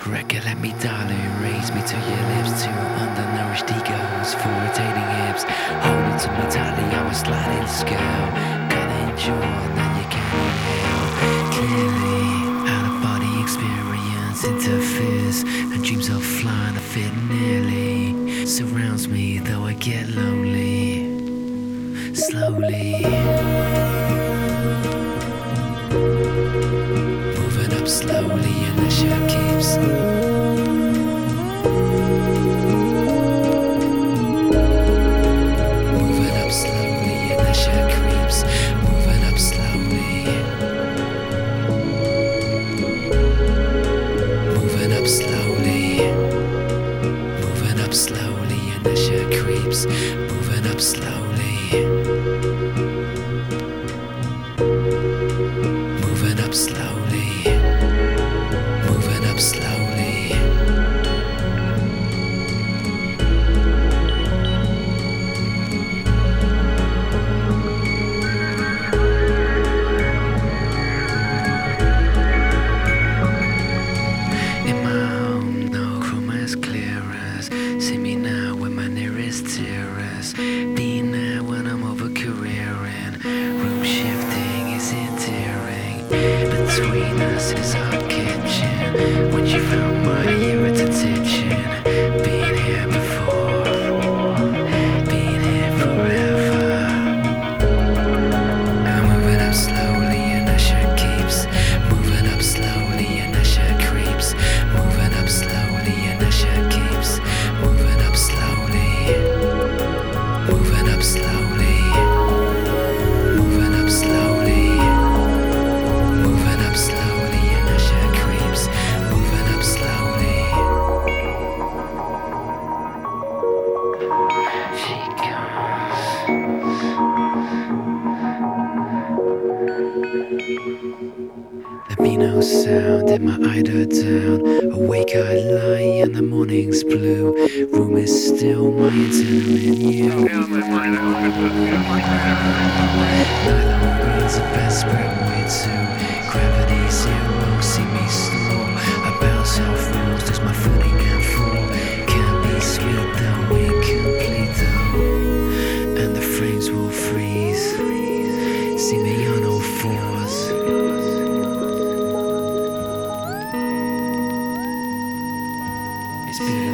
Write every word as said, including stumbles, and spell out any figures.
Let me, darling, raise me to your lips. Two undernourished egos, four rotating hips. Hold it to me tightly, I'm a sliding scale. Gotta enjoy, then you can inhale. Clearly, out of body experience interferes, and dreams of flying a fit nearly surrounds me, though I get lonely. Slowly moving up slowly, and the ship keeps moving up slowly, and the ship creeps. Moving up slowly, moving up slowly, moving up slowly, and the ship creeps. Moving up slowly, moving up slowly, moving up slowly. In my home, no room as clear as see me now when my nearest terrace. Be now when I'm over careering. Room shifting is endearing. Between us is our kitchen. When you found my irritant itching. Been here before, been here forever. I'm moving up slowly, and the shirt keeps moving up slowly, and the shirt creeps. Moving up slowly, and the shirt keeps moving up slowly. Moving up slowly, moving up slowly, moving up slowly, and the shit creeps. Moving up slowly. She comes. There be no sound in my eider down. Awake I lie, and the morning's blue. Room is still, my internal menu. Nylon brings a desperate way to gravity zero. See me slow. I bounce off rules, lose my footing and fall. Can't be sweet though, incomplete though. And the frames will freeze. See me on all fours. It's been